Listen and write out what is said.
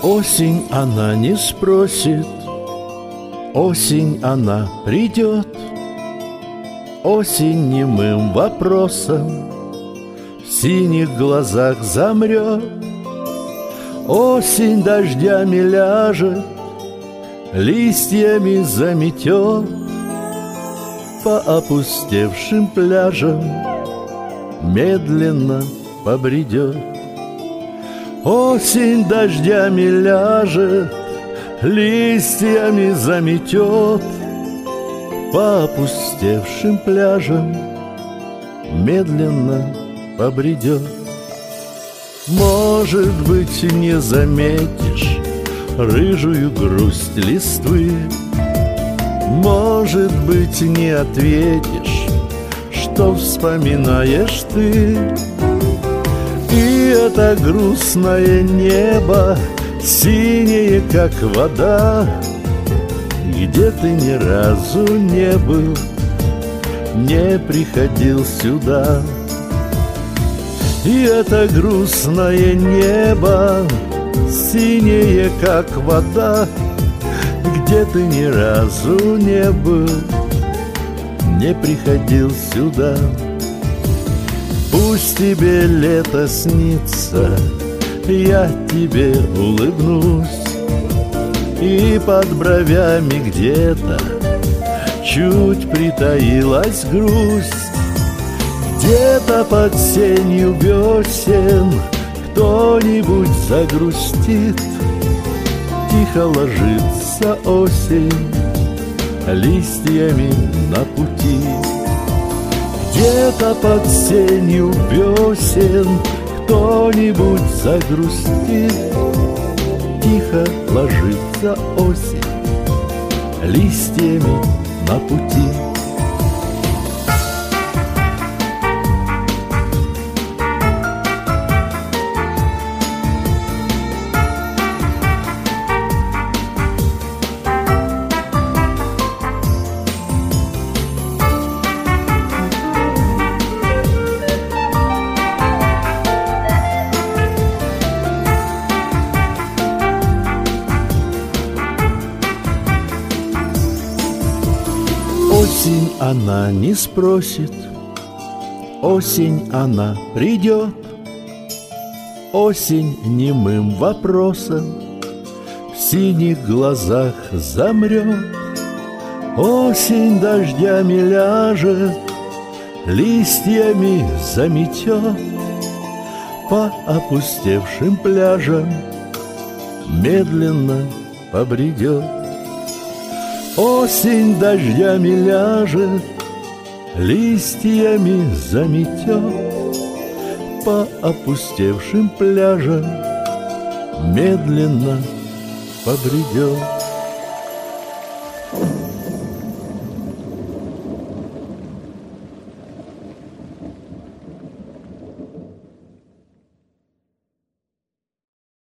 Осень она не спросит, осень она придет, осень немым вопросом в синих глазах замрет. Осень дождями ляжет, листьями заметет, по опустевшим пляжам медленно побредет. Осень дождями ляжет, листьями заметет, по опустевшим пляжам медленно побредет. Может быть, не заметишь рыжую грусть листвы, может быть, не ответишь, что вспоминаешь ты. И это грустное небо, синее, как вода, где ты ни разу не был, не приходил сюда. И это грустное небо, синее, как вода, где ты ни разу не был, не приходил сюда. Пусть тебе лето снится, я тебе улыбнусь, и под бровями где-то чуть притаилась грусть. Где-то под сенью весен кто-нибудь загрустит, тихо ложится осень листьями на пути. Где-то под сенью весен кто-нибудь загрустит, тихо ложится осень листьями на пути. Осень она не спросит, осень она придет, осень немым вопросом в синих глазах замрет. Осень дождями ляжет, листьями заметет, по опустевшим пляжам медленно побредет. Осень дождями ляжет, листьями заметет, по опустевшим пляжам медленно побредет.